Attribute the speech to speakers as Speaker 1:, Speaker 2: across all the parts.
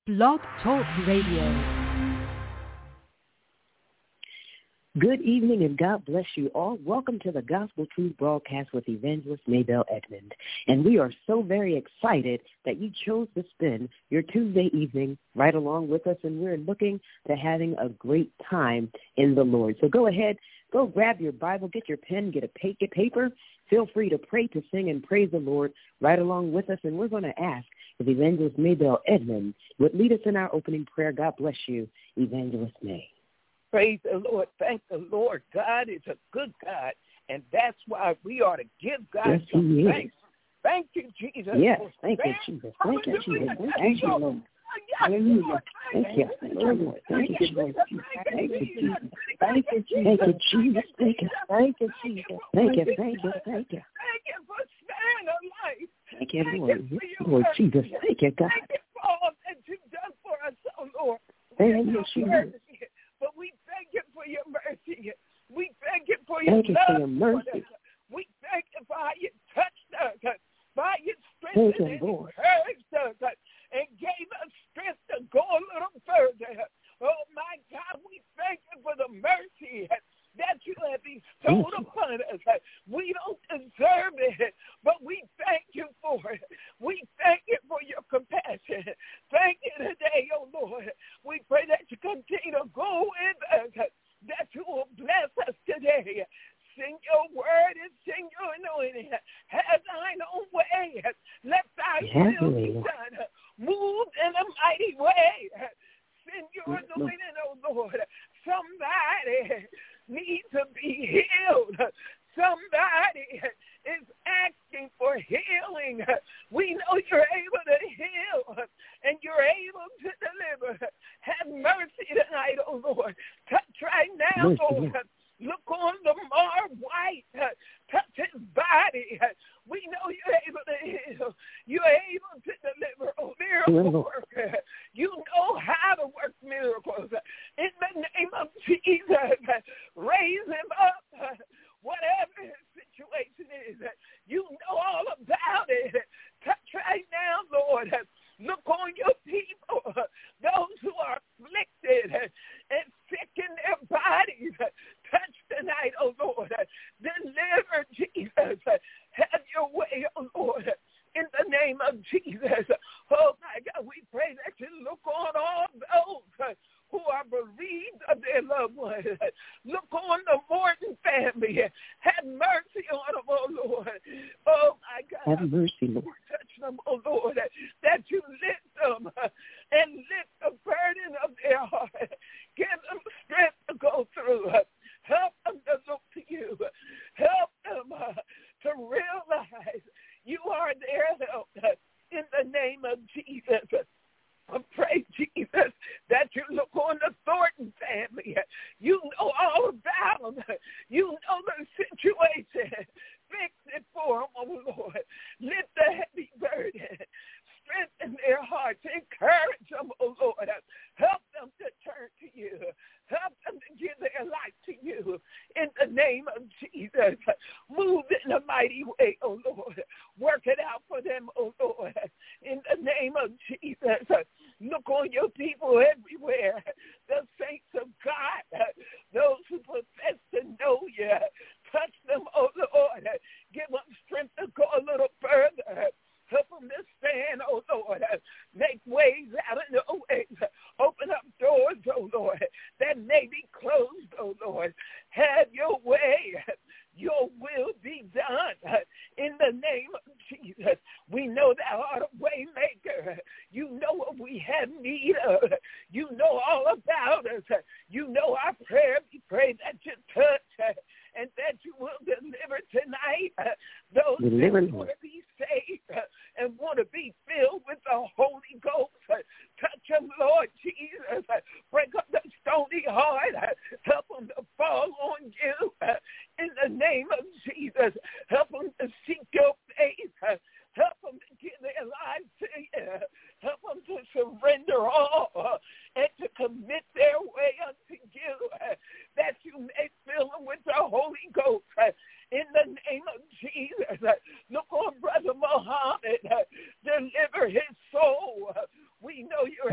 Speaker 1: Blog Talk Radio.
Speaker 2: Good evening and God bless you all. Welcome to the Gospel Truth Broadcast with Evangelist Maybelle Edmond. And we are so very excited that you chose to spend your Tuesday evening right along with us, and we're looking to having a great time in the Lord. So go ahead, go grab your Bible, get your pen, get paper. Feel free to pray, to sing, and praise the Lord right along with us. And we're going to ask if Evangelist Maybelle Edmond would lead us in our opening prayer. God bless you, Evangelist May.
Speaker 3: Praise the Lord. Thank the Lord. God is a good God, and that's why we ought to give God some thanks. Thank you, Jesus.
Speaker 2: Yes, thank you, Jesus. Thank you, Jesus. Thank you, Lord. Hallelujah. Thank you, Lord. Thank you, Lord. Thank you, Jesus. Thank you, Jesus. Thank you, Jesus. Thank you. Thank you, Jesus. Thank you, thank you, thank you.
Speaker 3: Thank you for sparing our life.
Speaker 2: Thank you, Lord. Lord Jesus. Thank you, God.
Speaker 3: Thank you for all that you've done for us, oh Lord.
Speaker 2: Thank you, Jesus.
Speaker 3: But we thank you for your mercy. We thank you for your love.
Speaker 2: Thank you for your mercy.
Speaker 3: We thank you for how you touched us, for how you strengthened and encouraged us, and gave us strength to go a little further. Oh, my God, we thank you for the mercy that you have bestowed upon us. We don't deserve it, but we thank you for it. We thank you for your compassion. Thank you today, oh Lord. We pray that you continue to go with us, that you will bless us today. Sing your word and sing your anointing. Have thine own way. Let thy will be done. Move in a mighty way. Send your anointing, oh Lord. Somebody needs to be healed. Somebody is asking for healing. We know you're able to heal and you're able to deliver. Have mercy tonight, oh Lord. Touch right now, Lord. Look on the Lamar White. Touch his body. We know you're able to heal. You're able to deliver a miracle worker. You know how to work miracles. In the name of Jesus, raise him up. Whatever his situation is, you know all about it. Touch right now, Lord. Look on your people, those who are afflicted and sick in their bodies. Touch tonight, oh Lord. Deliver, Jesus. Have your way, oh Lord. In the name of Jesus. Oh, my God, we pray that you look on all those who are bereaved of their loved ones. Look on the Morton family. Have mercy on them, oh Lord. Oh, my God.
Speaker 2: Have mercy, Lord.
Speaker 3: Touch them, oh Lord, that you lift them and lift the burden of their heart. Give them strength to go through. Help them to look to you. Help them to realize you are their help. In the name of Jesus. I pray, Jesus, that you look on the Thornton family. You know all about them. You know the situation. Fix it for them, oh Lord. Lift the heavy burden. Strengthen their hearts. Encourage them, oh Lord. Help them to turn to you. Help them to give their life to you. In the name of Jesus. Move in a mighty way, oh Lord. Work it out for them, oh Lord. In the name of Jesus. Look on your people everywhere. The saints of God. Those who profess to know you. Touch them, oh Lord. Give them strength to go a little further. Help them to stand, oh Lord. Make ways out of no ways. Open up doors, oh Lord, that may be closed, oh Lord. Have your way. Your will be done. In the name of Jesus. We know thou art a way maker. You know what we have need of. You know all about us. You know our prayer. We pray that you touch and that you will deliver tonight those who want to be saved and want to be filled with the Holy Ghost. Touch them, Lord Jesus. Break up the stony heart. Help them to fall on you in the name of Jesus. Help them to seek your face. Help them to give their lives to you. Help them to surrender all and to commit their way unto you, that you may fill them with the Holy Ghost. In the name of Jesus, look on Brother Muhammad. Deliver his soul. We know you're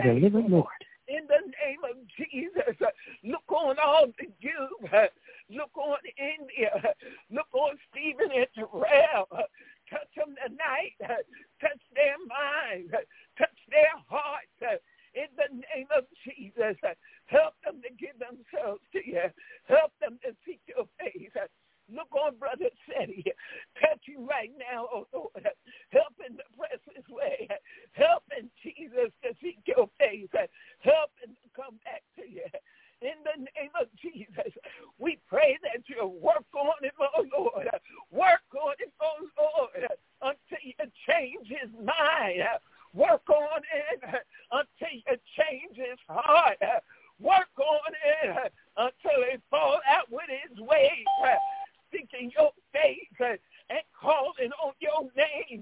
Speaker 2: deliver, Lord.
Speaker 3: In the name of Jesus, look on all the youth. Look on India. Look on Stephen and Terrell. Touch them tonight. Touch their minds. Touch their hearts. In the name of Jesus, help them to give themselves to you. Help them to seek your face. Look on Brother Seti. Touch you right now, oh Lord. Help him to press his way. Help in Jesus to seek your face. Help him to come back to you. In the name of Jesus, we pray that you work on him, oh Lord. Work on him, oh Lord, until you change his mind. Work on it until you change his heart. Work on it until he fall out with his ways, seeking your face and calling on your name.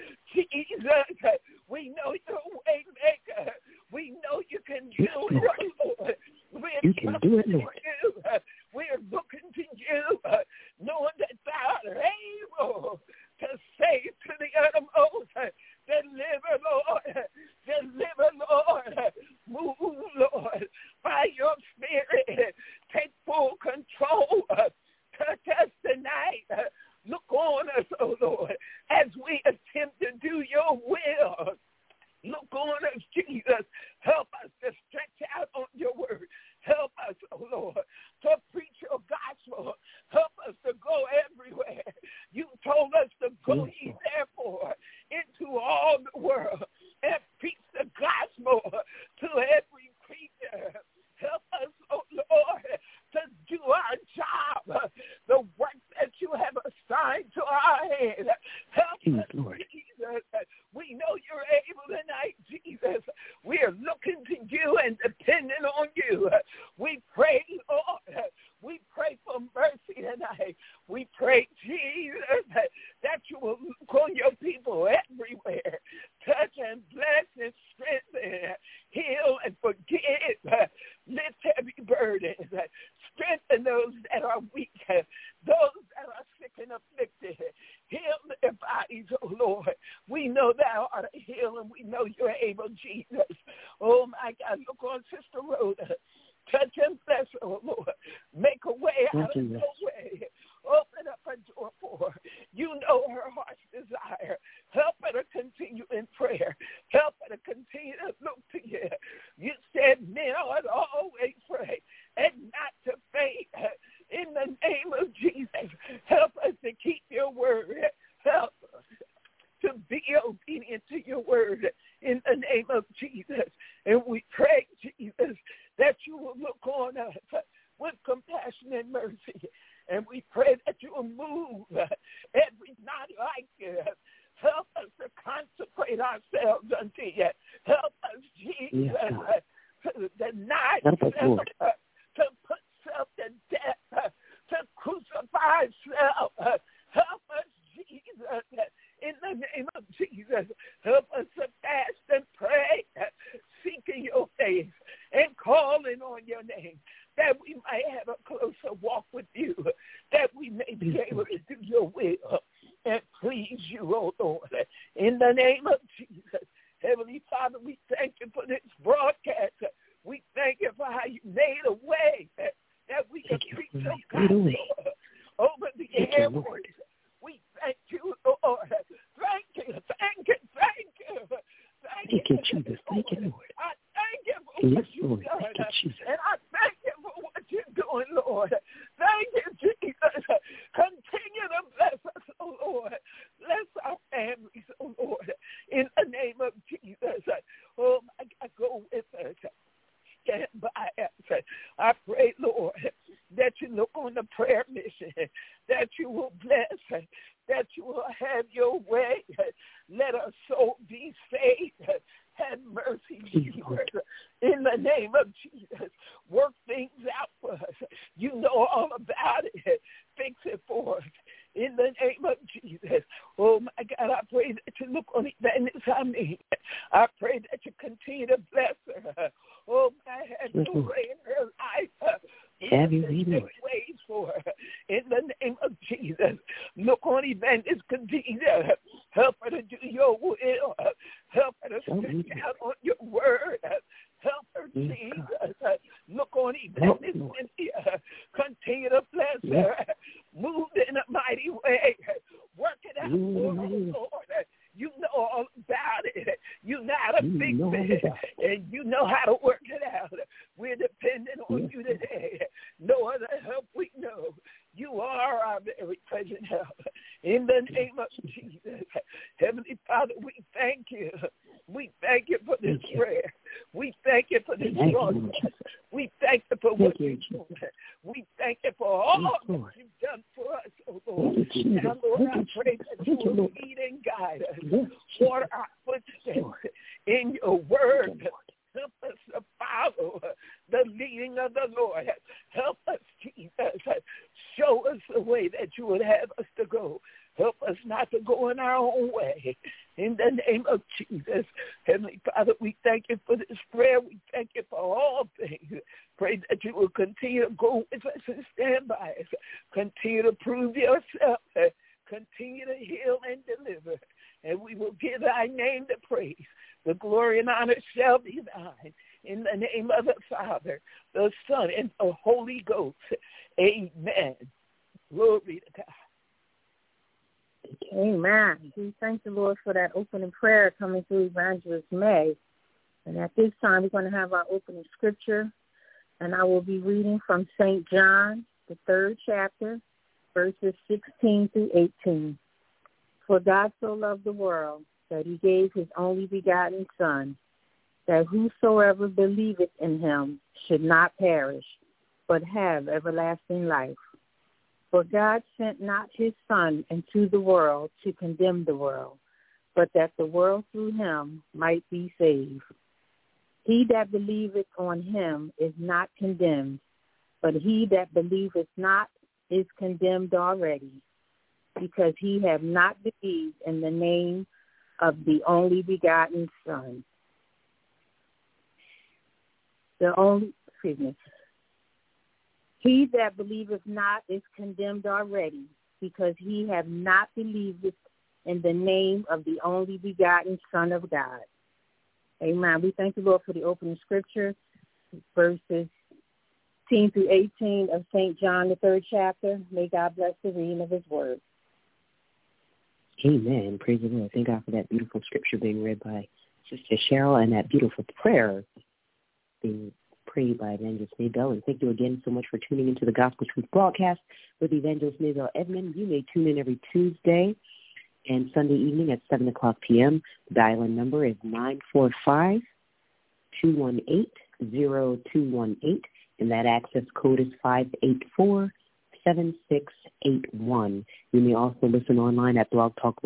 Speaker 3: Jesus, we know you're a way maker. We know you can do it, Lord.
Speaker 2: You can do it, Lord.
Speaker 3: We're looking to you, knowing that thou art able to save to the uttermost. Deliver, Lord. Deliver, Lord. Move, Lord, by your Spirit. Take full control. Touch us tonight. Look on us, oh Lord, as we attempt to do your will. Look on us, Jesus. Help us to stretch out on your word. Help us, oh Lord, to preach your gospel. Help us to go everywhere. You told us to go ye therefore into all the world and preach the gospel to every creature. Help us, oh Lord, to do our job, the work that you have assigned to our hand. Help us, Lord. Jesus. We know you're able tonight, Jesus. We are looking to you and depending on you. We pray, Lord. We pray for mercy tonight. We pray, Jesus, that you will look on your people everywhere. Touch and bless and strengthen, heal and forgive. Lift heavy burdens. Strengthen those that are weak, those that are sick and afflicted. Heal their bodies, oh Lord. We know thou art a healer, and we know you're able, Jesus. Oh, my God, look on Sister Rhoda. Touch and bless her, oh Lord. Make a way out of no way. Open up a door for her. You know her heart's desire. Help her to continue in prayer. Help her to continue to look to you. You said men ought to always pray and not to faint. In the name of Jesus, help us to keep your word. Help us to be obedient to your word in the name of Jesus. And we pray, Jesus, that you will look on us with compassion and mercy. And we pray that you will move every not like you. Help us to consecrate ourselves unto you. Help us, Jesus, to deny self, to put self to death, to crucify self. Help us, Jesus, in the name of Jesus. Help us to fast and pray, seeking your face and calling on your name, that we might have a closer walk with you, that we may be able to do your will and please you, oh Lord. In the name of Jesus, Heavenly Father, we thank you for this broadcast. We thank you for how you made a way that we can preach your gospel over the airways. We thank you, Lord. Thank you, thank you, thank you. Thank you, Jesus. Thank you, Lord. I thank you for what you've done. And I thank you for what you're doing, Lord. Thank you, Jesus. Continue to bless us, oh Lord. Bless our families, oh Lord. In the name of Jesus. Oh, my God, go with us. Stand by us. I pray, Lord, that you look on the prayer mission, that you will bless, that you will have your way. Let our soul be saved. Have mercy, Jesus. In the name of Jesus, work things out for us. You know all about it. Fix it for us. In the name of Jesus. Oh, my God, I pray that you look on Evangelist Hamid. I pray that you continue to bless her. Oh, my God, your way in her life. Have you ways for her. In the name of Jesus. Look on Evangelist Khadijah. Help her to do your will. Help her to stretch out on your word. Jesus. Look on Evangelist Cynthia. Continue to bless her. Move in a mighty way. Work it out for her, Lord. You know all about it. You know how to fix it, and you know how to work it out. We're dependent on you today. No other help we know. You are our very present help. In the name of Jesus, Heavenly Father, we thank you. We thank you for this prayer. We thank you for this broadcast. We thank you for what you're doing. We thank you for all that you've done for us, oh Lord. Now, Lord, I pray that you will lead and guide us. Order our footsteps in your word. Help us to follow the leading of the Lord. Help us, Jesus. Show us the way that you would have us to go. Help us not to go in our own way. In the name of Jesus. Heavenly Father, we thank you for this prayer. We thank you for all things. Pray that you will continue to go with us and stand by us. Continue to prove yourself. Continue to heal and deliver. And we will give thy name the praise. The glory and honor shall be thine. In the name of the Father, the Son, and the Holy Ghost. Amen. Glory to God.
Speaker 4: Amen. We thank the Lord for that opening prayer coming through Evangelist May. And at this time, we're going to have our opening scripture. And I will be reading from St. John, the 3rd chapter, verses 16 through 18. For God so loved the world that he gave his only begotten Son, that whosoever believeth in him should not perish, but have everlasting life. For God sent not his Son into the world to condemn the world, but that the world through him might be saved. He that believeth on him is not condemned, but he that believeth not is condemned already, because he have not believed in the name of the only begotten Son. He that believeth not is condemned already, because he have not believed in the name of the only begotten Son of God. Amen. We thank the Lord for the opening scripture, verses 16 through 18 of St. John, the 3rd chapter. May God bless the reading of his word.
Speaker 2: Amen. Praise the Lord. Thank God for that beautiful scripture being read by Sister Cheryl and that beautiful prayer being prayed by Evangelist Maybell. And thank you again so much for tuning into the Gospel Truth broadcast with Evangelist Maybell Edmond. You may tune in every Tuesday and Sunday evening at 7 o'clock p.m. The dial-in number is 945-218-0218, and that access code is 584-7681. You may also listen online at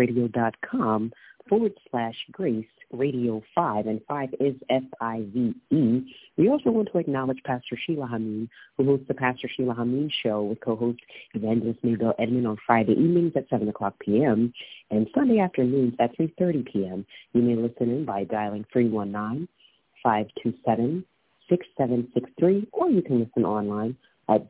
Speaker 2: blogtalkradio.com/Grace Radio 5, and 5 is FIVE. We also want to acknowledge Pastor Sheila Hameen, who hosts the Pastor Sheila Hameen Show with co-host Evangelist Maybell Edmond on Friday evenings at 7 o'clock p.m. and Sunday afternoons at 3:30 p.m. You may listen in by dialing 319-527-6763, or you can listen online at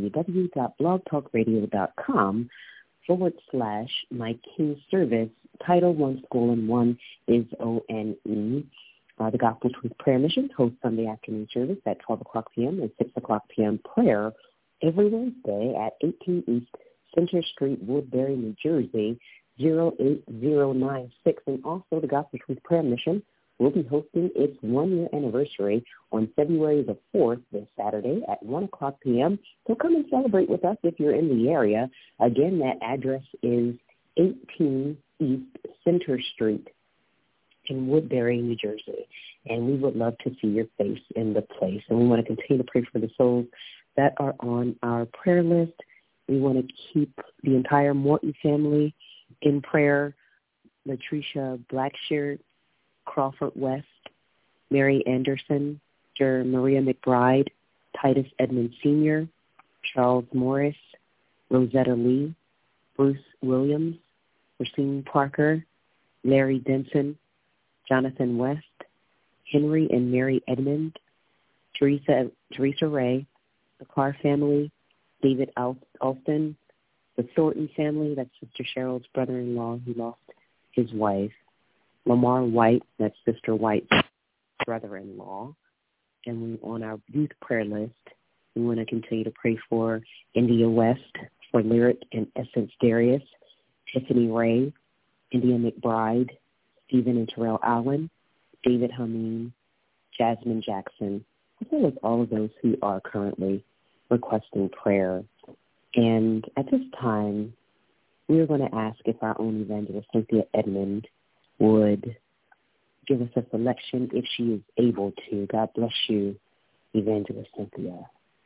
Speaker 2: www.blogtalkradio.com/My King Service. Title 1 School and 1 is ONE. The Gospel Truth Prayer Mission hosts Sunday afternoon service at 12 o'clock p.m. and 6 o'clock p.m. prayer every Wednesday at 18 East Center Street, Woodbury, New Jersey, 08096. And also the Gospel Truth Prayer Mission will be hosting its 1-year anniversary on February the 4th, this Saturday at 1 o'clock p.m. So come and celebrate with us if you're in the area. Again, that address is 18 East Center Street in Woodbury, New Jersey. And we would love to see your face in the place. And we want to continue to pray for the souls that are on our prayer list. We want to keep the entire Morton family in prayer. Latricia Blackshirt, Crawford West, Mary Anderson, Maria McBride, Titus Edmond Sr., Charles Morris, Rosetta Lee, Bruce Williams, Racine Parker, Larry Denson, Jonathan West, Henry and Mary Edmond, Teresa Ray, the Carr family, David Alston, the Thornton family, that's Sister Cheryl's brother-in-law who lost his wife, Lamar White, that's Sister White's brother-in-law, and we're on our youth prayer list. We want to continue to pray for India West, for Lyric and Essence Darius, Tiffany Ray, India McBride, Stephen and Terrell Allen, David Hameen, Jasmine Jackson, as well as all of those who are currently requesting prayer. And at this time, we're going to ask if our own evangelist, Cynthia Edmond, would give us a selection if she is able to. God bless you, Evangelist Cynthia.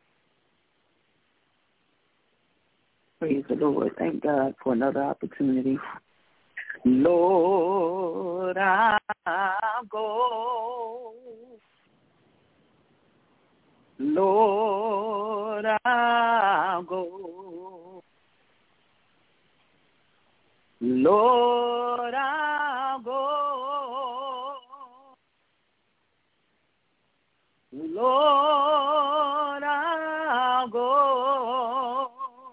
Speaker 5: Praise the Lord. Thank God for another opportunity. Lord, I'll go. Lord, I'll go. Lord, I'll go. Lord, I'll go.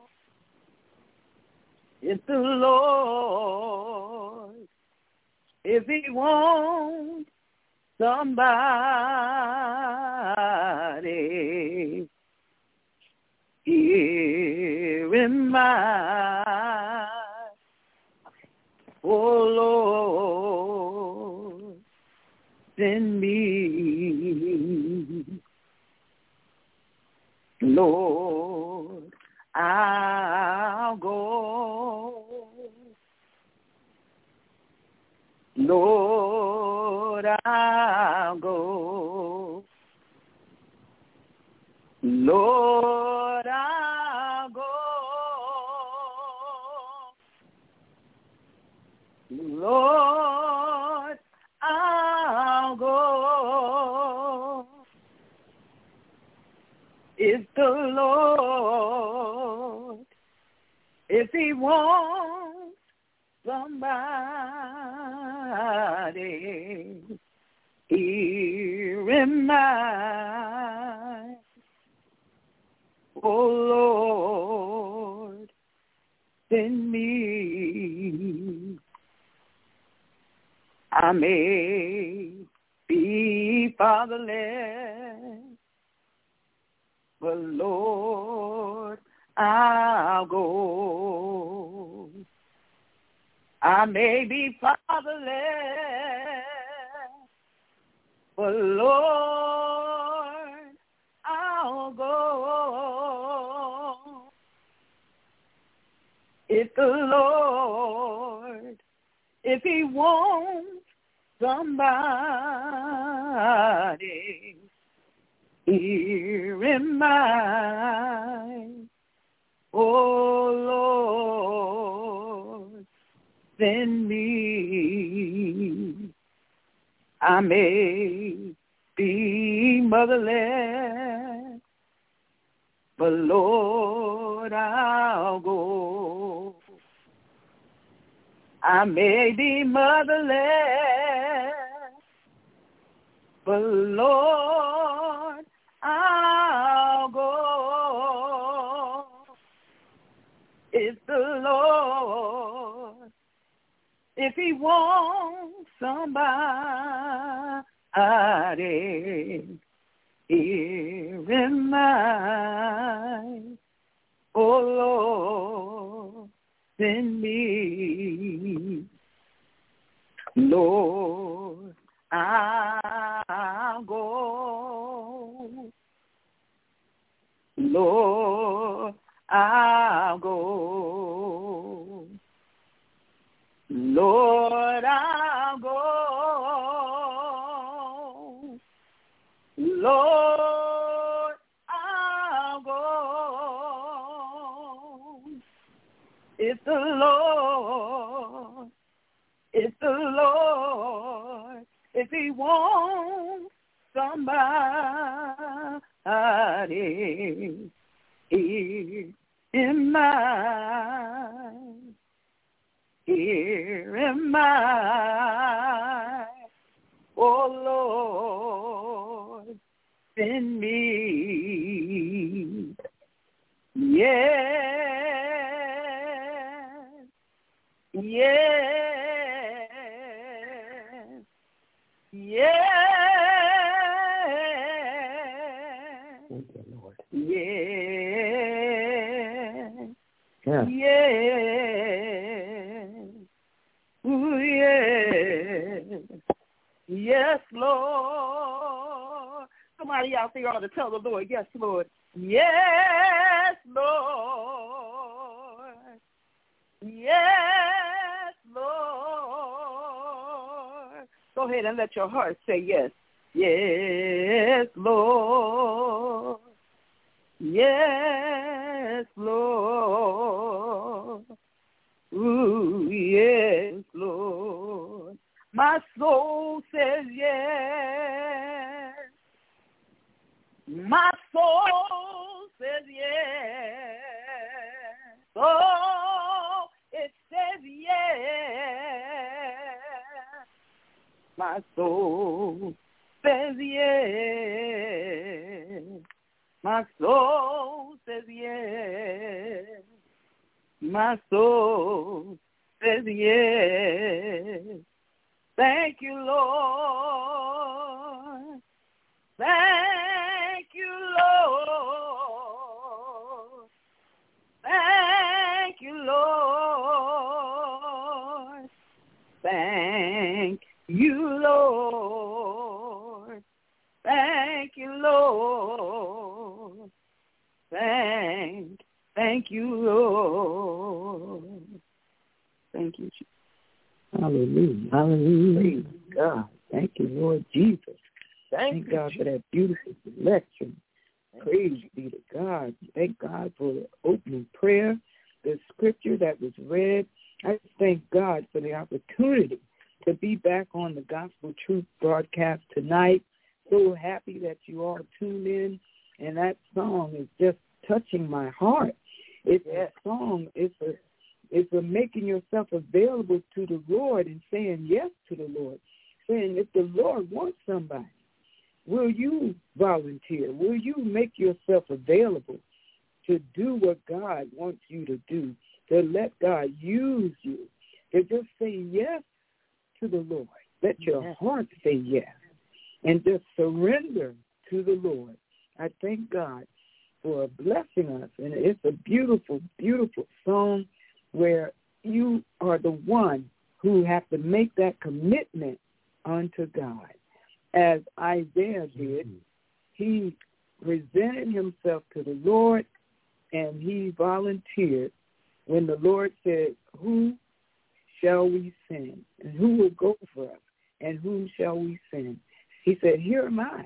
Speaker 5: If the Lord, if he wants somebody here in my, oh Lord, send me. Lord, I'll go. Lord, I'll go. Lord, I'll go. Lord, I'll go. If the Lord, if he wants somebody here in my, oh Lord, send me. I may be fatherless, but Lord, I'll go. I may be fatherless, but Lord, I'll go. If the Lord, if he wants somebody here in my, oh Lord, send me. I may be motherless, but Lord, I'll go. I may be motherless, but Lord, I'll go. If the Lord, if he wants somebody here in my, oh Lord, send me. Lord, I'll go. Lord, I'll go. Lord, I'll go. Lord, I'll go. If the Lord, if the Lord, if he wants somebody here in my, here in my, oh Lord, send me. Yes, yes, yes,
Speaker 2: Yeah.
Speaker 3: Yes. Ooh, yes. Yes, Lord. Somebody out there ought to tell the Lord, yes, Lord. Yes, Lord. Yes, Lord. Go ahead and let your heart say yes. Yes, Lord. Yes, Lord. Ooh, yes, Lord. My soul says yes. My soul says yes. Oh, it says yes. My soul says yes. My soul says yes. My soul says yes. Thank you, Lord. Thank you, Lord. Thank you, Lord. Thank you, Lord. Thank you, Lord. Thank you, Lord. Thank you, Jesus.
Speaker 2: Hallelujah. Hallelujah. Praise God. Thank you, Lord Jesus. Thank God for that beautiful selection. Praise be to God. Thank God for the opening prayer, the scripture that was read. I just thank God for the opportunity to be back on the Gospel Truth broadcast tonight. So happy that you all tuned in, and that song is just touching my heart. It's a song. It's a making yourself available to the Lord and saying yes to the Lord. Saying if the Lord wants somebody, will you volunteer? Will you make yourself available to do what God wants you to do, to let God use you, to just say yes to the Lord? Let your heart say yes and just surrender to the Lord. I thank God for blessing us, and it's a beautiful, beautiful song where you are the one who have to make that commitment unto God. As Isaiah did, he presented himself to the Lord, and he volunteered when the Lord said, who shall we send? And who will go for us? And whom shall we send? He said, here am I.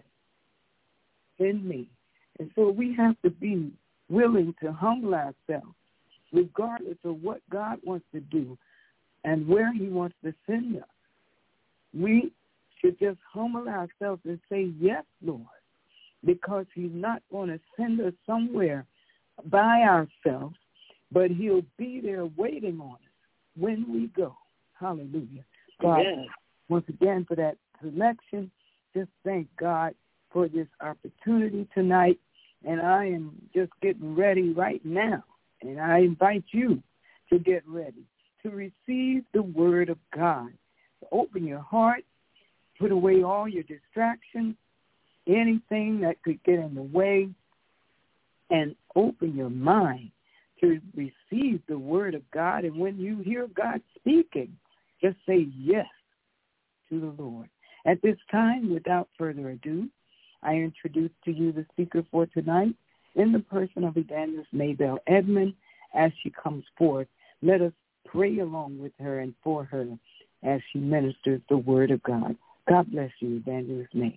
Speaker 2: Send me. And so we have to be willing to humble ourselves, regardless of what God wants to do and where he wants to send us. We should just humble ourselves and say, yes, Lord, because he's not going to send us somewhere by ourselves, but he'll be there waiting on us when we go. Hallelujah. God, once again, for that selection, just thank God for this opportunity tonight. And I am just getting ready right now. And I invite you to get ready to receive the word of God. Open your heart, put away all your distractions, anything that could get in the way, and open your mind to receive the word of God. And when you hear God speaking, just say yes to the Lord. At this time, without further ado, I introduce to you the speaker for tonight in the person of Evangelist Maybelle Edmond. As she comes forth, let us pray along with her and for her as she ministers the word of God. God bless you, Evangelist May.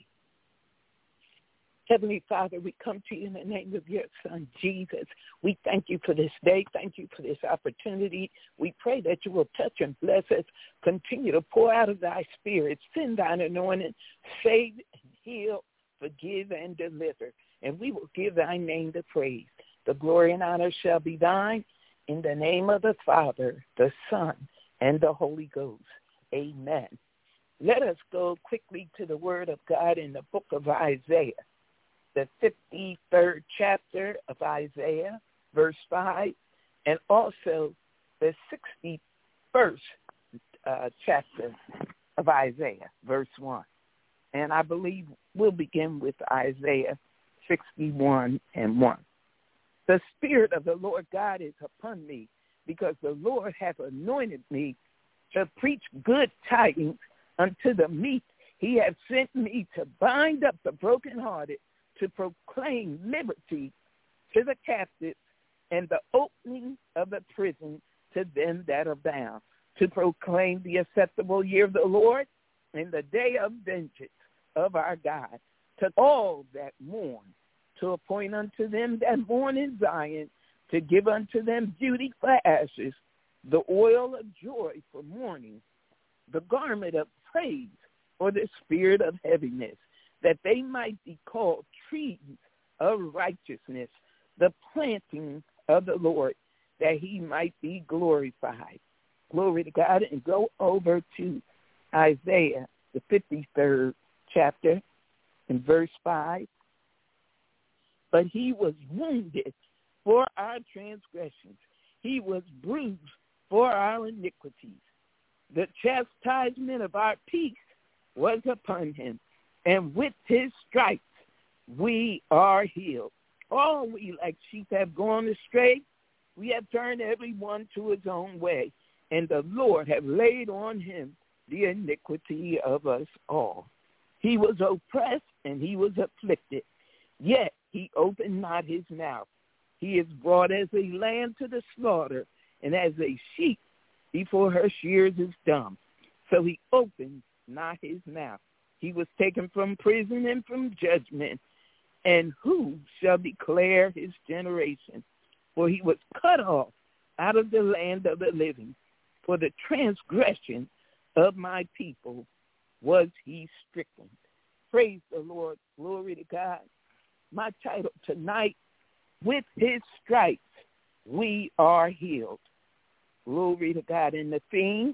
Speaker 3: Heavenly Father, we come to you in the name of your Son, Jesus. We thank you for this day. Thank you for this opportunity. We pray that you will touch and bless us. Continue to pour out of thy spirit. Send thine anointing. Save and heal, forgive and deliver. And we will give thy name the praise. The glory and honor shall be thine. In the name of the Father, the Son, and the Holy Ghost. Amen. Let us go quickly to the word of God in the book of Isaiah, the 53rd chapter of Isaiah, verse 5, and also the 61st chapter of Isaiah, verse 1. And I believe we'll begin with Isaiah 61 and 1. The Spirit of the Lord God is upon me, because the Lord hath anointed me to preach good tidings unto the meek. He hath sent me to bind up the brokenhearted, to proclaim liberty to the captives, and the opening of the prison to them that are bound, to proclaim the acceptable year of the Lord and the day of vengeance of our God, to all that mourn, to appoint unto them that mourn in Zion, to give unto them beauty for ashes, the oil of joy for mourning, the garment of praise for the spirit of heaviness, that they might be called trees of righteousness, the planting of the Lord, that he might be glorified. Glory to God. And go over to Isaiah, the 53rd chapter, in verse 5. But he was wounded for our transgressions. He was bruised for our iniquities. The chastisement of our peace was upon him, and with his stripes we are healed. All we like sheep have gone astray. We have turned every one to his own way, and the Lord have laid on him the iniquity of us all. He was oppressed and he was afflicted, yet he opened not his mouth. He is brought as a lamb to the slaughter, and as a sheep before her shears is dumb. So he opened not his mouth. He was taken from prison and from judgment. And who shall declare his generation? For he was cut off out of the land of the living. For the transgression of my people was he stricken. Praise the Lord. Glory to God. My title tonight, with his stripes we are healed. Glory to God. And the theme,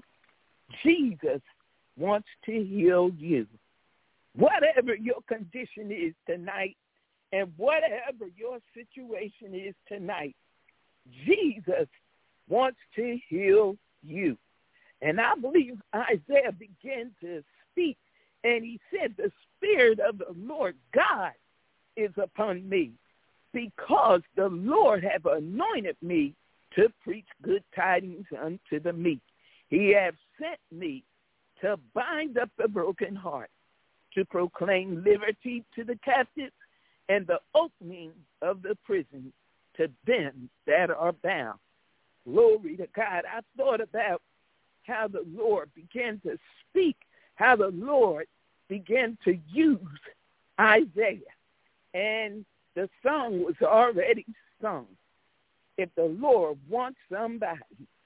Speaker 3: Jesus wants to heal you. Whatever your condition is tonight, and whatever your situation is tonight, Jesus wants to heal you. And I believe Isaiah began to speak, and he said, the Spirit of the Lord God is upon me, because the Lord hath anointed me to preach good tidings unto the meek. He hath sent me to bind up the broken heart, to proclaim liberty to the captives, and the opening of the prison to them that are bound. Glory to God. I thought about how the Lord began to speak, how the Lord began to use Isaiah. And the song was already sung. If the Lord wants somebody,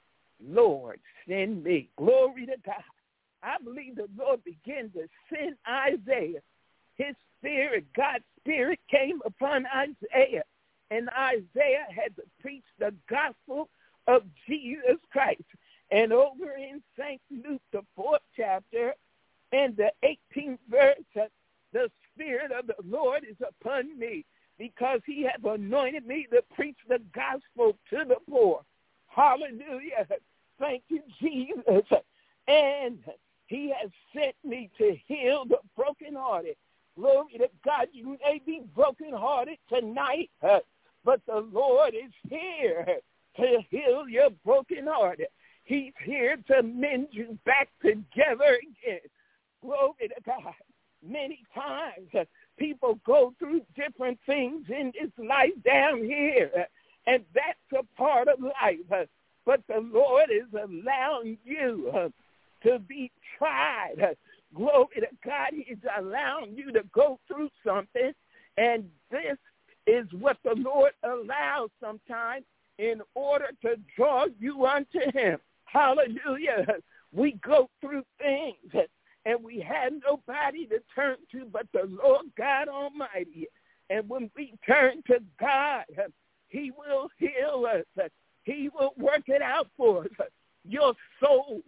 Speaker 3: Lord, send me. Glory to God. I believe the Lord began to send Isaiah. His spirit, God's spirit, came upon Isaiah, and Isaiah had to preach the gospel of Jesus Christ. And over in St. Luke, the 4th chapter, and the 18th verse, the Spirit of the Lord is upon me, because he hath anointed me to preach the gospel to the poor. Hallelujah. Thank you, Jesus. And he has sent me to heal the brokenhearted. Glory to God. You may be brokenhearted tonight, but the Lord is here to heal your brokenhearted. He's here to mend you back together again. Glory to God. Many times people go through different things in this life down here, and that's a part of life. But the Lord is allowing you to be tried. Glory to God. He's allowing you to go through something, and this is what the Lord allows sometimes in order to draw you unto him. Hallelujah. We go through things, and we have nobody to turn to but the Lord God Almighty. And when we turn to God, he will heal us. He will work it out for us. Your soul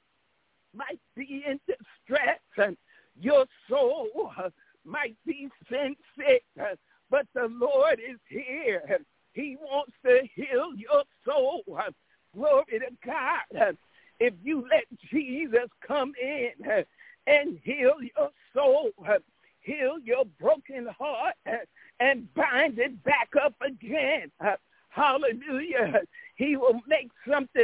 Speaker 3: might be in distress, and your soul might be sin sick, but the Lord is here. He wants to heal your soul. Glory to God. If you let Jesus come in and heal your soul, heal your broken heart, and bind it back up again. Hallelujah. He will make something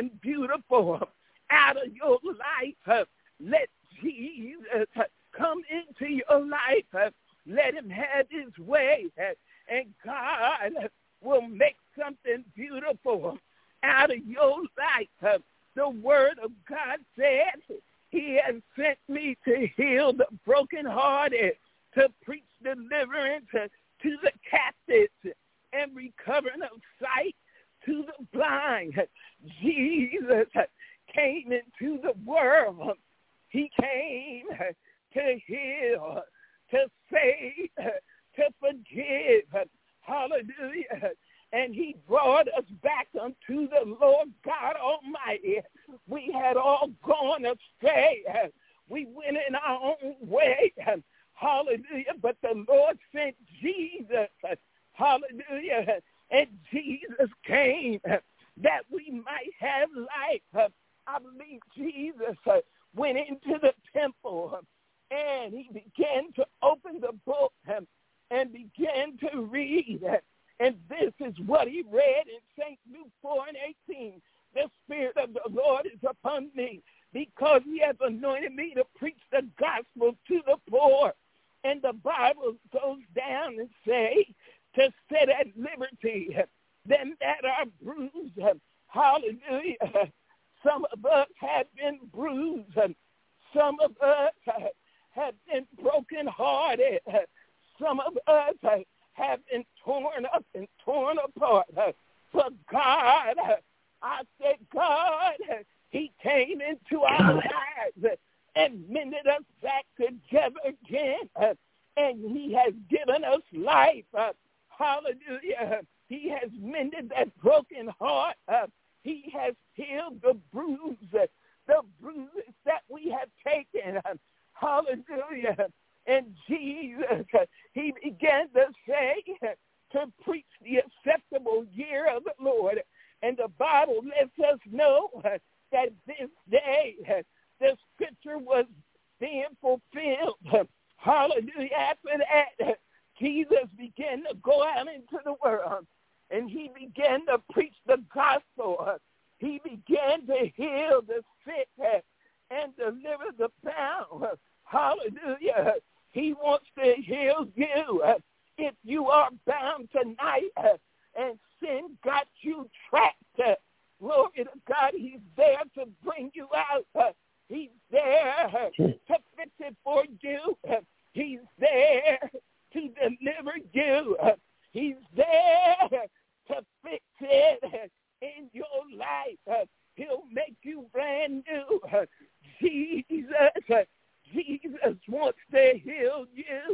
Speaker 3: his way, and God will make something beautiful out of your life. The word of God said he has sent me to heal the brokenhearted, to preach deliverance to the captives, and recovering of sight to the blind. Jesus came into the world. He came to heal, to save, to forgive. Hallelujah. And he brought us back unto the Lord God Almighty. We had all gone astray. We went in our own way. Hallelujah. But the Lord sent Jesus. Hallelujah. And Jesus came that we might have life. I believe Jesus went into the temple and he began to open the book and began to read. And this is what he read in St. Luke 4:18. The Spirit of the Lord is upon me because he has anointed me to preach the gospel to the poor. And the Bible goes down and say to set at liberty them that are bruised. Hallelujah. Some of us have been bruised. Some of us have been brokenhearted. Some of us have been torn up and torn apart. But God, I said, God, he came into our lives and mended us back together again. And he has given us life. Hallelujah. He has mended that broken heart. He has healed the bruises that we have taken. Hallelujah. And Jesus, he began to say, to preach the acceptable year of the Lord. And the Bible lets us know that this day the scripture was being fulfilled. Hallelujah. After that, Jesus began to go out into the world, and he began to preach the gospel. He began to heal the sick and deliver the bound. Hallelujah. He wants to heal you. If you are bound tonight and sin got you trapped, glory to God, he's there to bring you out. He's there to fix it for you. He's there to deliver you. He's there to fix it in your life. He'll make you brand new. Jesus wants to heal you.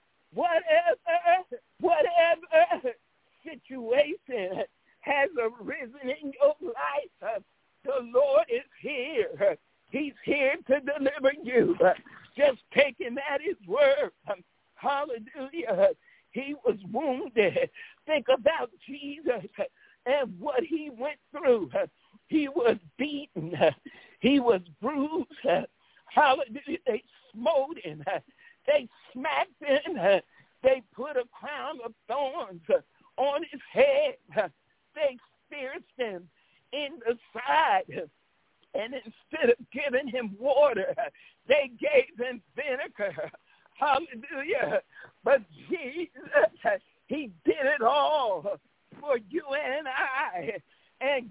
Speaker 3: Whatever situation has arisen in your life, the Lord is here. He's here to deliver you. Just take him at his word. Hallelujah. He was wounded. Think about Jesus and what he went through. He was beaten. He was bruised. Hallelujah. They smote him. They smacked him. They put a crown of thorns on his head. They pierced him in the side. And instead of giving him water, they gave him vinegar. Hallelujah. But Jesus, he did it all for you and I. And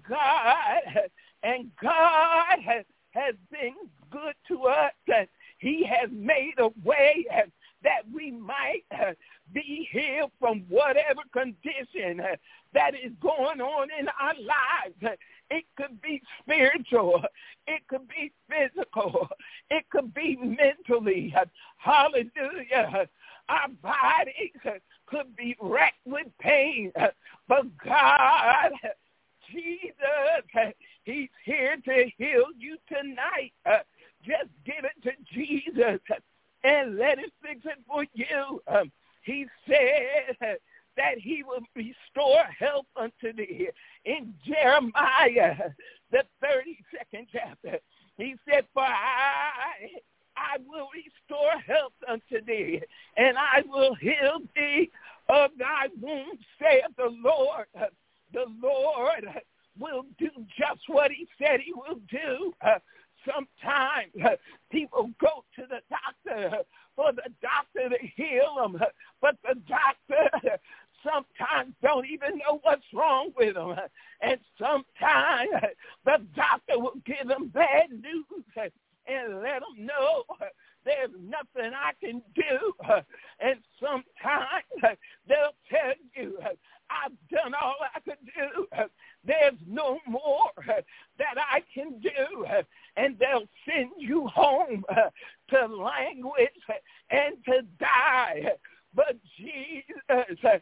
Speaker 3: God has been good to us. He has made a way that we might be healed from whatever condition that is going on in our lives. It could be spiritual. It could be physical. It could be mentally. Hallelujah. Our bodies could be racked with pain. But God, Jesus, he's here to heal you tonight. Just give it to Jesus and let him fix it for you. He said that he will restore health unto thee. In Jeremiah, the 32nd chapter, he said, for I will restore health unto thee, and I will heal thee of thy wounds, saith the Lord. The Lord will do just what he said he will do. Sometimes people go to the doctor for the doctor to heal them, but the doctor sometimes don't even know what's wrong with them. And sometimes the doctor will give them bad news and let them know there's nothing I can do. And sometimes they'll tell you, I've done all I could do. There's no more that I can do. And they'll send you home to languish and to die. But Jesus,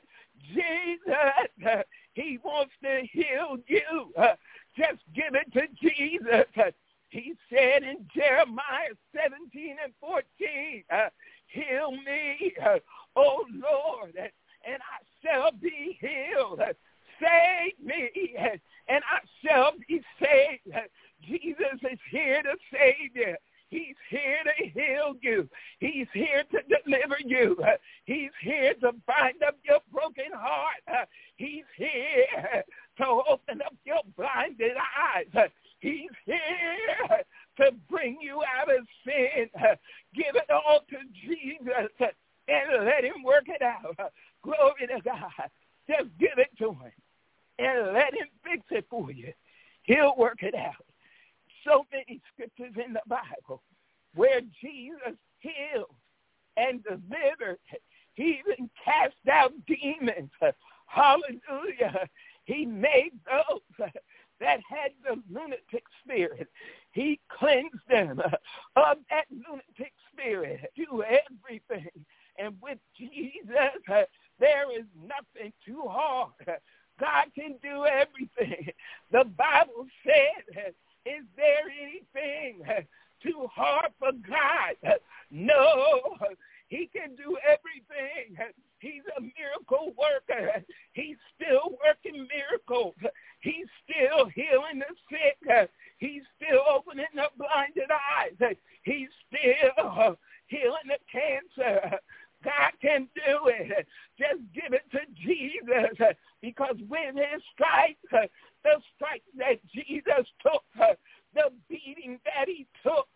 Speaker 3: he wants to heal you. Just give it to Jesus. He said in Jeremiah 17 and 14, heal me, O Lord, and I shall be healed. Save me, and I shall be saved. Jesus is here to save you. He's here to heal you. He's here to deliver you. He's here to bind up your broken heart. He's here to open up your blinded eyes. He's here to bring you out of sin. Give it all to Jesus and let him work it out. Glory to God. Just give it to him and let him fix it for you. He'll work it out. So many scriptures in the Bible where Jesus healed and delivered. He even cast out demons. Hallelujah. He made those that had the lunatic spirit. He cleansed them of that lunatic spirit. Do everything. And with Jesus, there is nothing too hard. God can do everything. The Bible said, is there anything too hard for God? No, he can do everything. He's a miracle worker. He's still working miracles. He's still healing the sick. He's still opening up blinded eyes. He's still healing the cancer. God can do it. Just give it to Jesus, because with his stripes, the stripes that Jesus took, the beating that he took,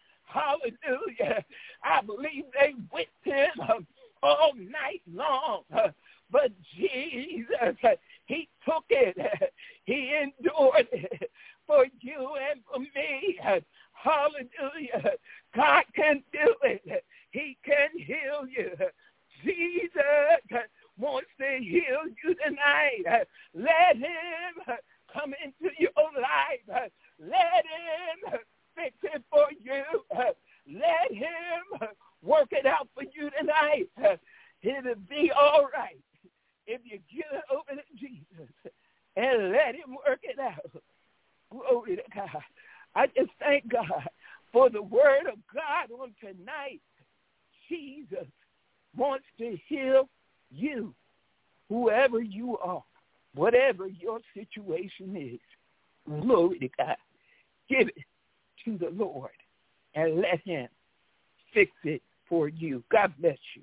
Speaker 3: hallelujah, I believe they whipped him all night long. But Jesus, he took it. He endured it for you and for me. Hallelujah. God can do it. He can heal you. Jesus wants to heal you tonight. Let him come into your life. Let him fix it for you. Let him work it out for you tonight. It'll be all right if you give it over to Jesus and let him work it out. Glory to God. I just thank God for the word of God on tonight. Jesus wants to heal you, whoever you are, whatever your situation is. Glory to God. Give it to the Lord and let him fix it for you. God bless you.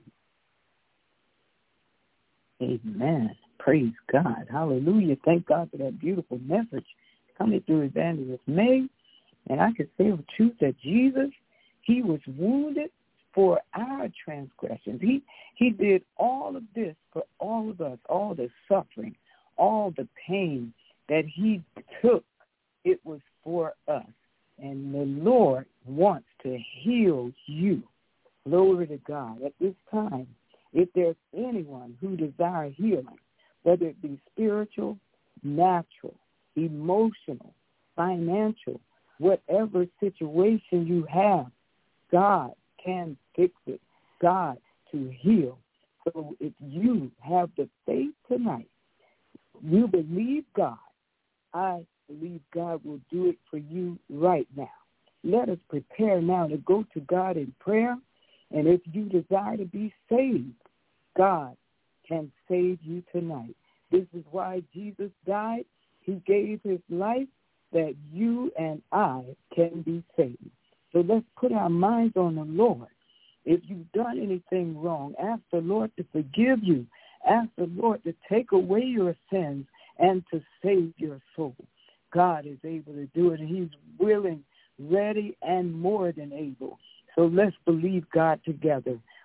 Speaker 5: Amen. Praise God. Hallelujah. Thank God for that beautiful message coming through Evangelist May. And I can say with truth that Jesus, he was wounded for our transgressions. He did all of this for all of us, all the suffering, all the pain that he took. It was for us. And the Lord wants to heal you. Glory to God. At this time, if there's anyone who desires healing, whether it be spiritual, natural, emotional, financial, whatever situation you have, God can fix it. God to heal. So if you have the faith tonight, you believe God, I believe God will do it for you right now. Let us prepare now to go to God in prayer. And if you desire to be saved, God can save you tonight. This is why Jesus died. He gave his life that you and I can be saved. So let's put our minds on the Lord. If you've done anything wrong, ask the Lord to forgive you. Ask the Lord to take away your sins and to save your soul. God is able to do it, and he's willing, ready, and more than able. So let's believe God together.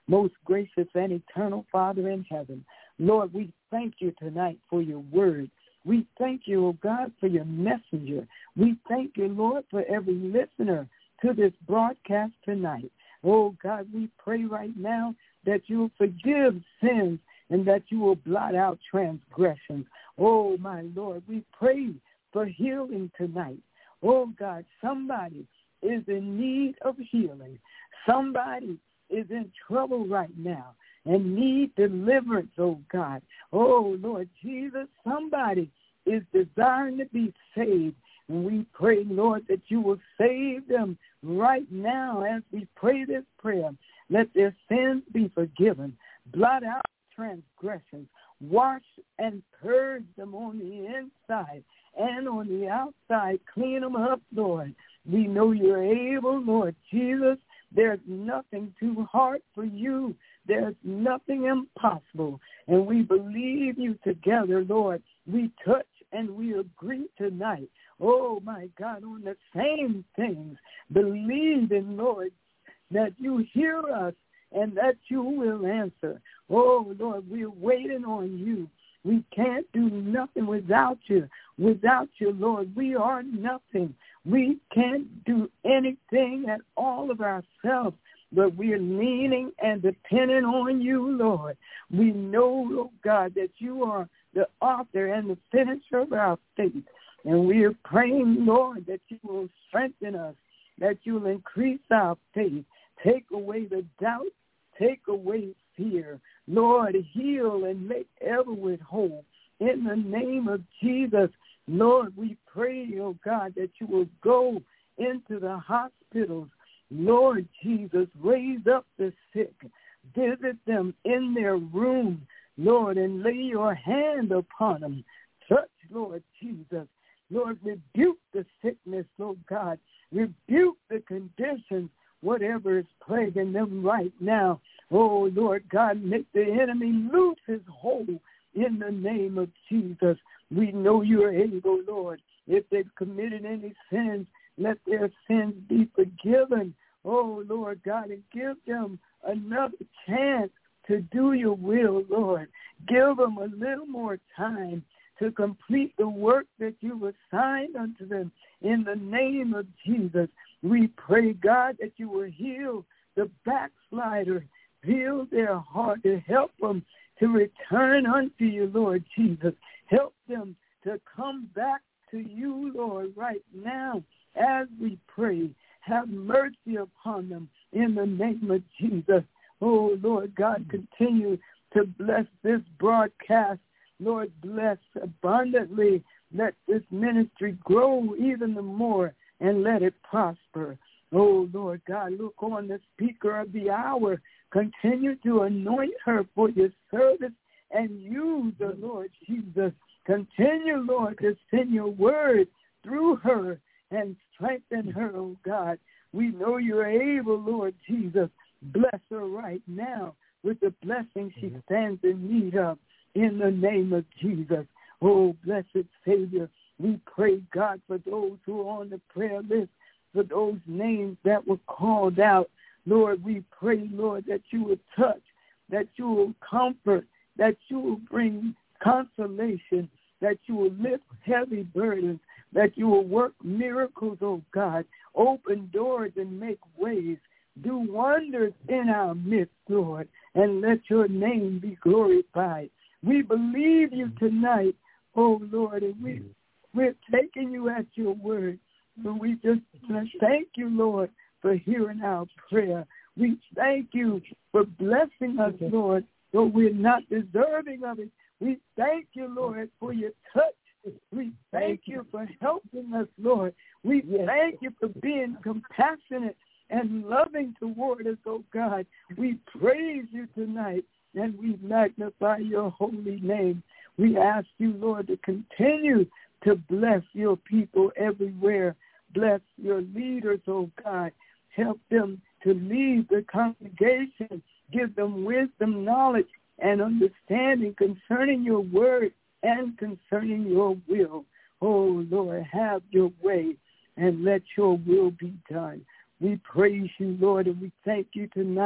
Speaker 5: Most gracious and eternal Father in heaven, Lord, we thank you tonight for your word. We thank you, oh God, for your messenger. We thank you, Lord, for every listener to this broadcast tonight. Oh God, we pray right now that you will forgive sins and that you will blot out transgressions. Oh, my Lord, we pray for healing tonight. Oh, God, somebody is in need of healing. Somebody is in trouble right now and need deliverance, oh, God. Oh, Lord Jesus, somebody is desiring to be saved. And we pray, Lord, that you will save them right now as we pray this prayer. Let their sins be forgiven. Blot out transgressions. Wash and purge them on the inside and on the outside. Clean them up, Lord. We know you're able, Lord Jesus. There's nothing too hard for you. There's nothing impossible. And we believe you together, Lord. We touch and we agree tonight. Oh, my God, on the same things. Believe in, Lord, that you hear us and that you will answer. Oh, Lord, we're waiting on you. We can't do nothing without you. Without you, Lord, we are nothing. We can't do anything at all of ourselves, but we're leaning and depending on you, Lord. We know, oh God, that you are the author and the finisher of our faith. And we are praying, Lord, that you will strengthen us, that you will increase our faith, take away the doubt, take away fear. Lord, heal and make everyone whole. In the name of Jesus, Lord, we pray, oh God, that you will go into the hospitals. Lord Jesus, raise up the sick. Visit them in their room, Lord, and lay your hand upon them. Touch, Lord Jesus. Lord, rebuke the sickness, Lord God. Rebuke the conditions, whatever is plaguing them right now. Oh, Lord God, make the enemy lose his hold in the name of Jesus. We know you are able, Lord. If they've committed any sins, let their sins be forgiven. Oh, Lord God, and give them another chance to do your will, Lord. Give them a little more time to complete the work that you assigned unto them. In the name of Jesus, we pray, God, that you will heal the backslider, heal their heart, to help them to return unto you, Lord Jesus. Help them to come back to you, Lord, right now as we pray. Have mercy upon them in the name of Jesus. Oh, Lord God, continue to bless this broadcast. Lord, bless abundantly. Let this ministry grow even the more and let it prosper. Oh, Lord God, look on the speaker of the hour. Continue to anoint her for your service and use the Lord Jesus. Continue, Lord, to send your word through her and strengthen her, oh God. We know you're able, Lord Jesus. Bless her right now with the blessing she stands in need of. In the name of Jesus. Oh, blessed Savior, we pray, God, for those who are on the prayer list, for those names that were called out. Lord, we pray, Lord, that you will touch, that you will comfort, that you will bring consolation, that you will lift heavy burdens, that you will work miracles, oh God, open doors and make ways, do wonders in our midst, Lord, and let your name be glorified. We believe you tonight, oh Lord, and we're taking you at your word. And we just thank you, Lord, for hearing our prayer. We thank you for blessing us, Lord, though we're not deserving of it. We thank you, Lord, for your touch. We thank you for helping us, Lord. We thank you for being compassionate and loving toward us, oh God. We praise you tonight. And we magnify your holy name. We ask you, Lord, to continue to bless your people everywhere. Bless your leaders, oh God. Help them to lead the congregation. Give them wisdom, knowledge, and understanding concerning your word and concerning your will. Oh, Lord, have your way and let your will be done. We praise you, Lord, and we thank you tonight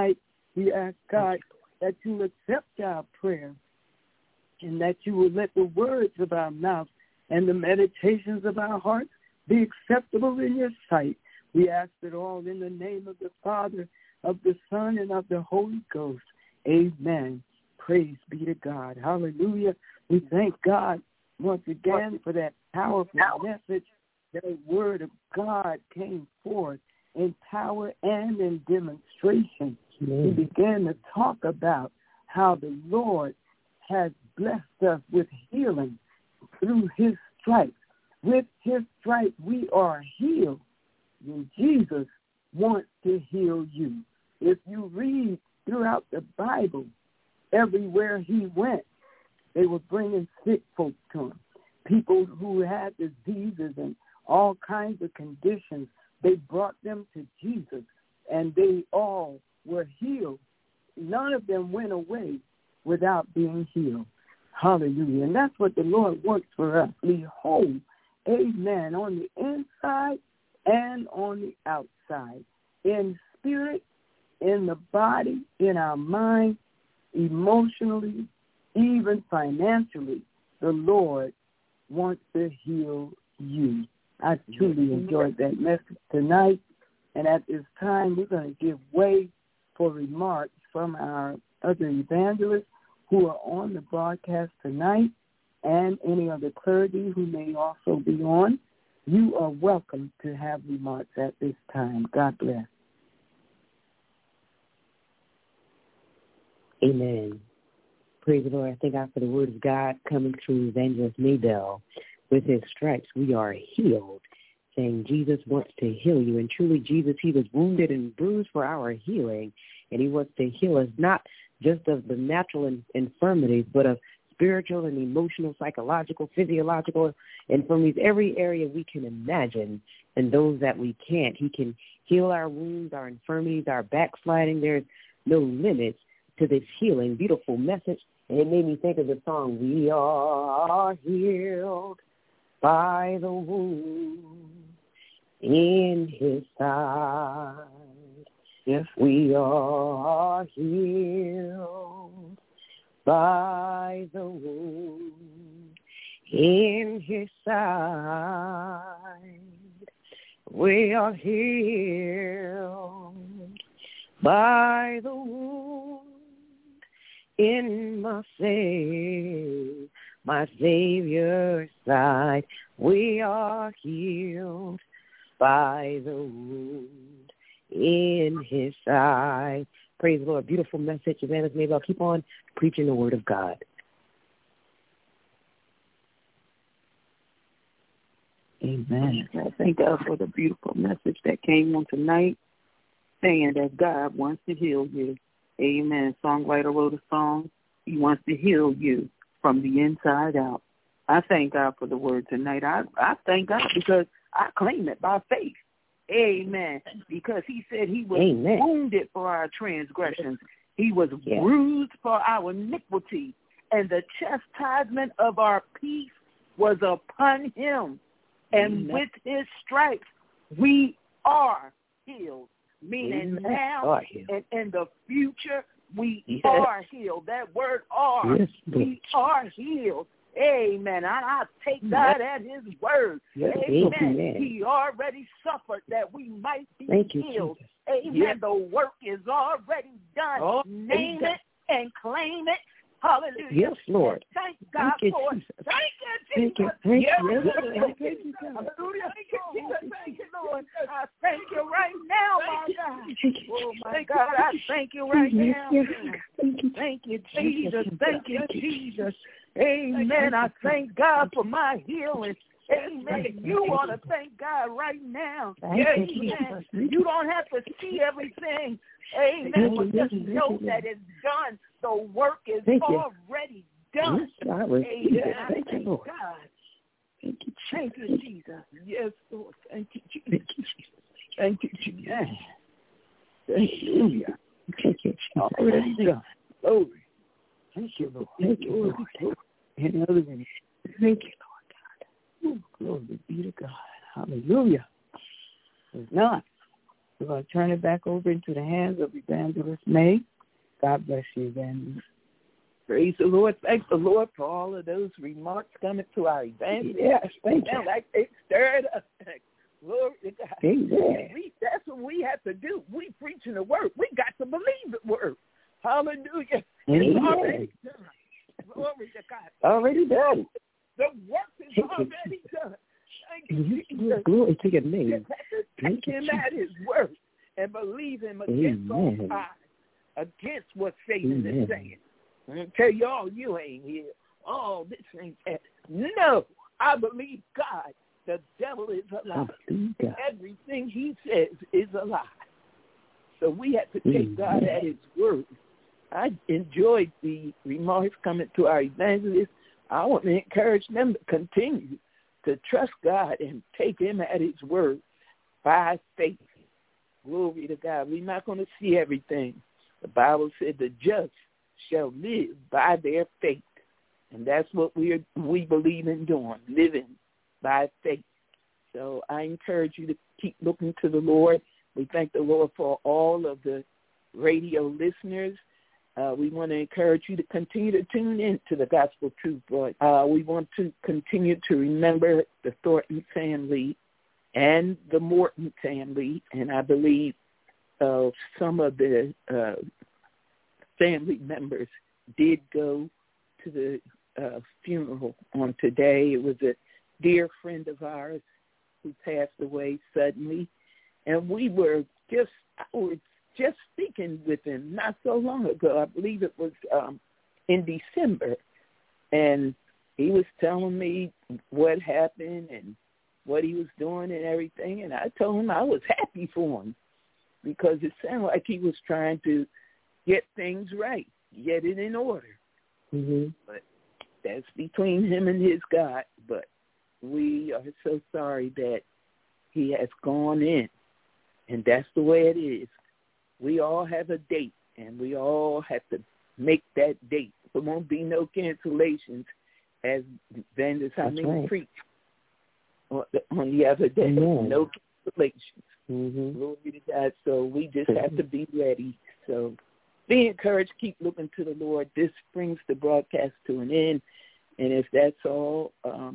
Speaker 5: We ask, God, that you will accept our prayer and that you will let the words of our mouth and the meditations of our hearts be acceptable in your sight. We ask it all in the name of the Father, of the Son, and of the Holy Ghost. Amen. Praise be to God. Hallelujah. We thank God once again for that powerful message. The word of God came forth in power and in demonstration. We began to talk about how the Lord has blessed us with healing through his stripes. With his stripes, we are healed. And Jesus wants to heal you. If you read throughout the Bible, everywhere he went, they were bringing sick folks to him. People who had diseases and all kinds of conditions, they brought them to Jesus, and they all were healed. None of them went away without being healed. Hallelujah. And that's what the Lord wants for us. Be whole, amen, on the inside and on the outside, in spirit, in the body, in our mind, emotionally, even financially. The Lord wants to heal you. I truly enjoyed that message tonight. And at this time, we're going to give way for remarks from our other evangelists who are on the broadcast tonight and any other clergy who may also be on. You are welcome to have remarks at this time. God bless.
Speaker 2: Amen. Praise the Lord. I thank God for the word of God coming through Evangelist Maybell. With his stripes, we are healed, saying Jesus wants to heal you. And truly, Jesus, he was wounded and bruised for our healing, and he wants to heal us not just of the natural infirmities, but of spiritual and emotional, psychological, physiological infirmities, every area we can imagine, and those that we can't. He can heal our wounds, our infirmities, our backsliding. There's no limits to this healing. Beautiful message. And it made me think of the song, We Are Healed by the wound in his side.
Speaker 5: Yes,
Speaker 2: we are healed by the wound in his side. We are healed by the wound in my Savior's side. We are healed by the wound in his side. Praise the Lord. Beautiful message. Evangelist Maybell, keep on preaching the word of God.
Speaker 5: Amen. I thank God for the beautiful message that came on tonight, saying that God wants to heal you. Amen. Songwriter wrote a song. He wants to heal you from the inside out. I thank God for the word tonight. I thank God because I claim it by faith. Amen. Because he said he was wounded for our transgressions. He was bruised for our iniquity. And the chastisement of our peace was upon him. And with his stripes, we are healed. Meaning now and in the future, we are healed. That word are, we are healed. Amen. I take God at his word. Amen. He already suffered that we might be healed. Amen. The work is already done. Name it and claim it. Hallelujah.
Speaker 2: Yes, Lord.
Speaker 5: Thank God for it. Thank you, Jesus.
Speaker 2: Thank you.
Speaker 5: Hallelujah. Thank you, Lord. I thank you right now, my God. Oh, my God, I thank you right now. Thank you, Jesus. Thank you, Jesus. Amen. I thank God for my healing. Amen. You want to thank God right now. Amen. You don't have to see everything. Amen. But just know that it's done. The work is already done. Amen. Thank you, Lord. God. Thank you, Jesus. Yes, Lord. Thank you, Jesus. Thank you, Jesus. Hallelujah. Thank you, Jesus. Already done. Glory. Thank you, Lord. Thank you, Lord. Any other name? Thank you, Lord God. Ooh, glory be to God. Hallelujah. If not, we're going to turn it back over into the hands of Evangelist May God bless you, Evangelist.
Speaker 3: Praise the Lord. Thank the Lord for all of those remarks coming to our event.
Speaker 5: Yes, thank you.
Speaker 3: Like they stirred up. Glory to God.
Speaker 5: Amen.
Speaker 3: That's what we have to do. We preaching the word. We got to believe the word. Hallelujah. It's already done. Glory to God.
Speaker 5: Already done.
Speaker 3: The work is already done. Thank you, Jesus.
Speaker 5: Glory to your name.
Speaker 3: Just have to take him at his word and believe him against all odds, against what Satan is saying. I'm going to tell y'all, you ain't here. Oh, this ain't that. No, I believe God. The devil is a lie. Everything he says is a lie. So we have to take God at his word. I enjoyed the remarks coming to our evangelists. I want to encourage them to continue to trust God and take him at his word by faith. Glory to God. We're not going to see everything. The Bible said the just shall live by their faith. And that's what we believe in doing, living by faith. So I encourage you to keep looking to the Lord. We thank the Lord for all of the radio listeners. We want to encourage you to continue to tune in to the Gospel Truth Voice. We want to continue to remember the Thornton family and the Morton family, and I believe some of the family members did go to the funeral on today. It was a dear friend of ours who passed away suddenly, and I was just speaking with him not so long ago. I believe it was in December, and he was telling me what happened and what he was doing and everything, and I told him I was happy for him because it sounded like he was trying to get things right, get it in order. Mm-hmm. But that's between him and his God. But we are so sorry that he has gone in, and that's the way it is. We all have a date, and we all have to make that date. There won't be no cancellations, as Evangelist Eileen preached on the other day. Amen. No cancellations. Mm-hmm. Glory to God. So we just have to be ready. So be encouraged. Keep looking to the Lord. This brings the broadcast to an end. And if that's all,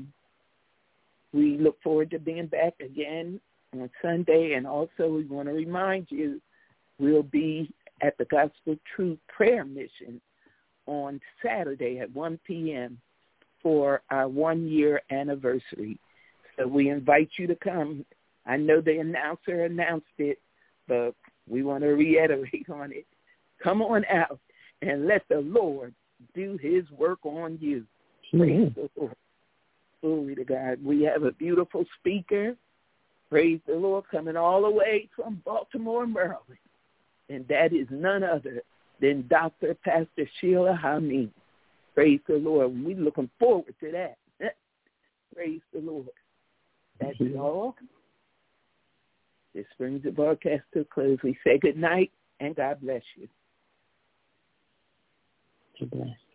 Speaker 3: we look forward to being back again on Sunday. And also we want to remind you, we'll be at the Gospel Truth Prayer Mission on Saturday at 1 p.m. for our 1-year anniversary. So we invite you to come. I know the announcer announced it, but we want to reiterate on it. Come on out and let the Lord do his work on you. Praise the Lord. Glory to God. We have a beautiful speaker, praise the Lord, coming all the way from Baltimore, Maryland. And that is none other than Dr. Pastor Sheila Hameen. Praise the Lord. We're looking forward to that. Praise the Lord. That's all. This brings the broadcast to a close. We say good night and God bless you.
Speaker 5: God bless.